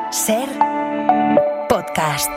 Ser podcast.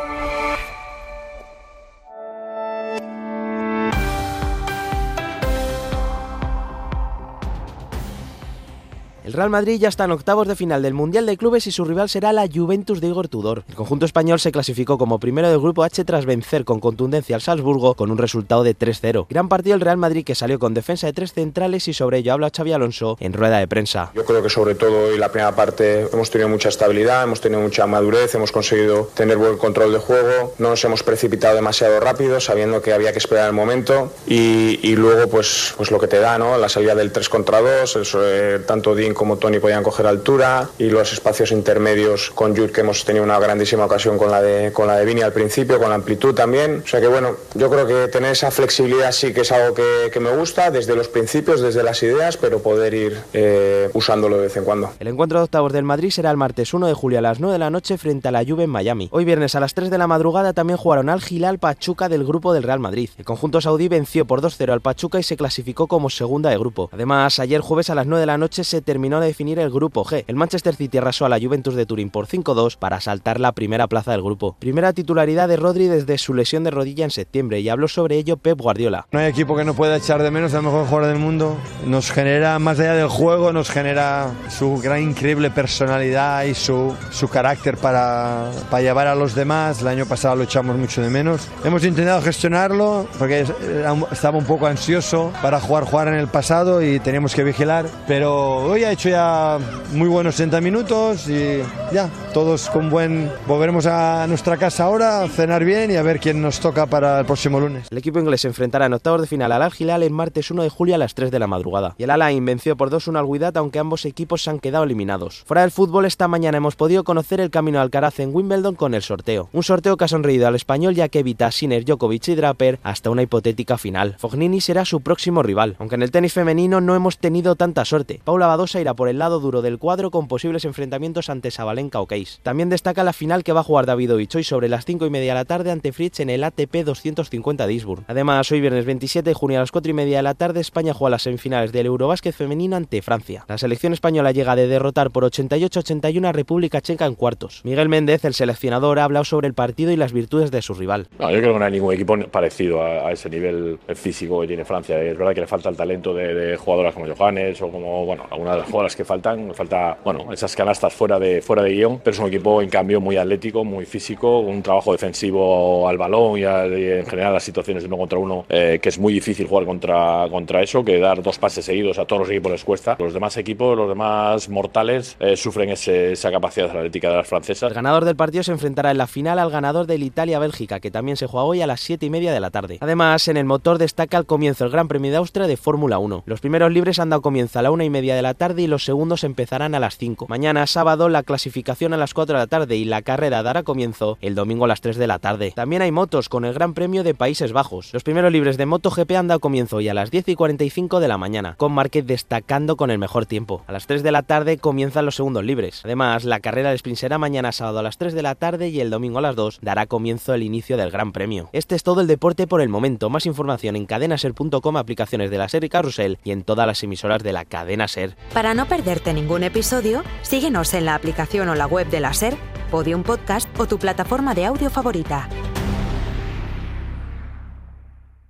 El Real Madrid ya está en octavos de final del Mundial de Clubes y su rival será la Juventus de Igor Tudor. El conjunto español se clasificó como primero del grupo H tras vencer con contundencia al Salzburgo con un resultado de 3-0. Gran partido del Real Madrid que salió con defensa de 3 centrales y sobre ello habla Xabi Alonso en rueda de prensa. Yo creo que sobre todo hoy la primera parte hemos tenido mucha estabilidad, hemos tenido mucha madurez, hemos conseguido tener buen control de juego, no nos hemos precipitado demasiado rápido sabiendo que había que esperar el momento y luego pues lo que te da, ¿no? La salida del 3 contra 2, tanto Dean como Toni podían coger altura y los espacios intermedios con Jude, que hemos tenido una grandísima ocasión con la de Vini al principio, con la amplitud también. O sea que bueno, yo creo que tener esa flexibilidad sí que es algo que me gusta desde los principios, desde las ideas, pero poder ir usándolo de vez en cuando. El encuentro de octavos del Madrid será el martes 1 de julio a las 9 de la noche frente a la Juve en Miami. Hoy viernes a las 3 de la madrugada también jugaron al Hilal Pachuca del grupo del Real Madrid. El conjunto saudí venció por 2-0 al Pachuca y se clasificó como segunda de grupo. Además, ayer jueves a las 9 de la noche se terminó de definir el grupo G. El Manchester City arrasó a la Juventus de Turín por 5-2 para saltar la primera plaza del grupo. Primera titularidad de Rodri desde su lesión de rodilla en septiembre y habló sobre ello Pep Guardiola. No hay equipo que no pueda echar de menos al mejor jugador del mundo. Nos genera, más allá del juego, nos genera su gran increíble personalidad y su carácter para llevar a los demás. El año pasado lo echamos mucho de menos. Hemos intentado gestionarlo porque estaba un poco ansioso para jugar en el pasado y teníamos que vigilar, pero hoy ha hecho ya muy buenos 60 minutos y ya, todos volveremos a nuestra casa ahora, a cenar bien y a ver quién nos toca para el próximo lunes. El equipo inglés se enfrentará en octavos de final al Al Hilal el martes 1 de julio a las 3 de la madrugada. Y el Al Ain venció por 2-1 al Wydad, aunque ambos equipos se han quedado eliminados. Fuera del fútbol, esta mañana hemos podido conocer el camino a Alcaraz en Wimbledon con el sorteo. Un sorteo que ha sonreído al español ya que evita a Sinner, Djokovic y Draper hasta una hipotética final. Fognini será su próximo rival. Aunque en el tenis femenino no hemos tenido tanta suerte. Paula Badosa irá por el lado duro del cuadro con posibles enfrentamientos ante Sabalenka o Case. También destaca la final que va a jugar Davidovich hoy sobre las 5:30 de la tarde ante Fritz en el ATP 250 de Eastbourne. Además, hoy viernes 27 de junio a las 4:30 de la tarde España juega las semifinales del Eurobásquet femenino ante Francia. La selección española llega de derrotar por 88-81 a República Checa en cuartos. Miguel Méndez, el seleccionador, ha hablado sobre el partido y las virtudes de su rival. No, yo creo que no hay ningún equipo parecido a ese nivel físico que tiene Francia. Es verdad que le falta el talento de jugadoras como Johannes o como algunas de las jugadoras que faltan esas canastas fuera de guión, pero es un equipo en cambio muy atlético, muy físico, un trabajo defensivo al balón y en general las situaciones de 1 contra 1 que es muy difícil jugar contra eso, que dar 2 pases seguidos a todos los equipos les cuesta. Los demás equipos, los demás mortales sufren esa capacidad atlética de las francesas. El ganador del partido se enfrentará en la final al ganador del Italia-Bélgica, que también se juega hoy a las 7:30 de la tarde. Además, en el motor destaca el comienzo del Gran Premio de Austria de Fórmula 1. Los primeros libres han dado comienzo a la 1:30 de la tarde y los segundos empezarán a las 5. Mañana sábado la clasificación a las 4 de la tarde y la carrera dará comienzo el domingo a las 3 de la tarde. También hay motos con el Gran Premio de Países Bajos. Los primeros libres de MotoGP han dado comienzo hoy a las 10:45 de la mañana, con Márquez destacando con el mejor tiempo. A las 3 de la tarde comienzan los segundos libres. Además, la carrera de sprint será mañana sábado a las 3 de la tarde y el domingo a las 2 dará comienzo el inicio del Gran Premio. Este es todo el deporte por el momento. Más información en cadenaser.com, aplicaciones de la SER y Carrusel y en todas las emisoras de la cadena SER. Para no perderte ningún episodio, síguenos en la aplicación o la web de la SER, Podium Podcast o tu plataforma de audio favorita.